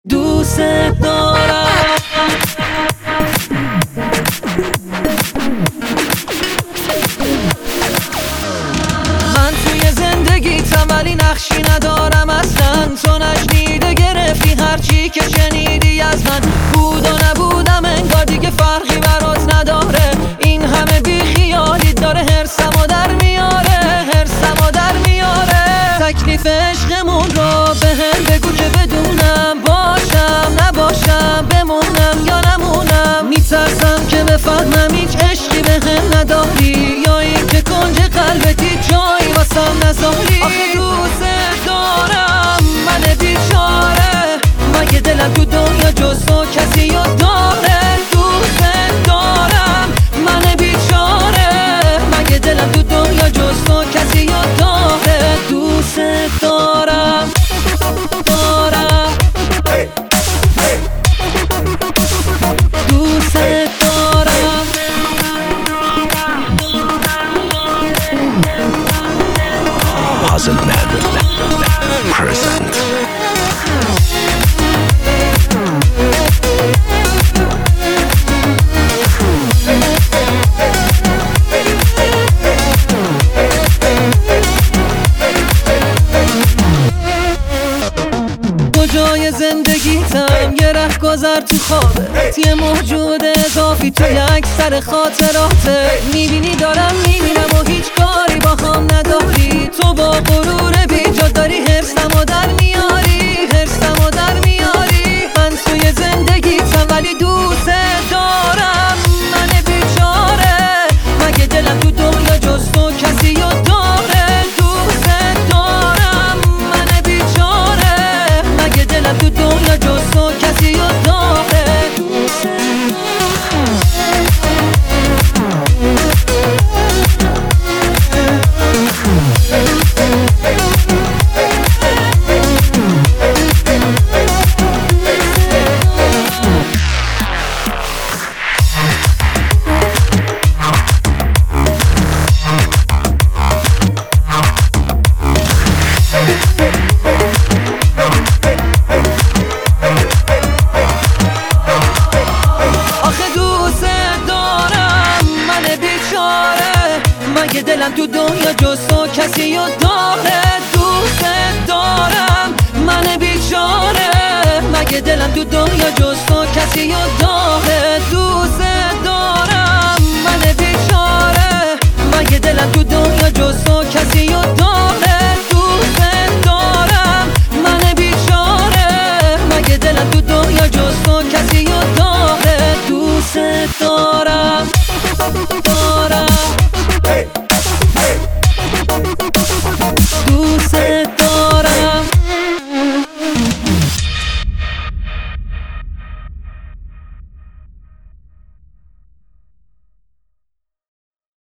دوست دارم. من توی زندگیتم ولی نقشی ندارم اصلا. تو نشنیده گرفتی هرچی که شنیدی از من. بود و نبودم انگار دیگه فرقی برات نداره. این همه بیخیالی داره هرسمو در میاره، هرسمو در میاره. تکلیف عشقمون رو بهم بگو که بدونم باشم نباشم، بمونم یا نمونم. میترسم که بفهمم هیچ عشقی بهم نداری، یا این که کنج قلبتی جایی واسم نذاری. آخه دوست دارم من بیچاره، مگه دلم تو دنیا جز تو کسی رو داره؟ دوست دارم من بیچاره، مگه دلم تو دنیا جز تو کسی رو داره؟ دوست دارم دارم دوست دارم. Puzzle Man present. کجای زندگیتم یه رهگذر تو خوابت، یه موجود اضافی توی اکثر خاطراته. میبینی دارم میبینم و هیچ کاری با هم نداری. تو با غرور بیجا داری هرسمو در میاری، هرسمو در میاری. من توی زندگیتم ولی دوست دارم من بیچاره، مگه دلم تو دنیا جز تو کسی رو داره؟ دوست دارم من بیچاره، مگه دلم تو دنیا جز تو کسی رو داره؟ دوست مگه دلم تو دنیا جز تو کسی رو داره؟ دوست دارم من بیچاره، مگه دلم تو دنیا جز تو کسی رو داره؟ دوست دارم من بیچاره، مگه دلم تو دنیا جز تو کسی رو داره؟ دوست دارم من بیچاره، مگه دلم تو دنیا جز تو کسی رو داره؟ دوست دارم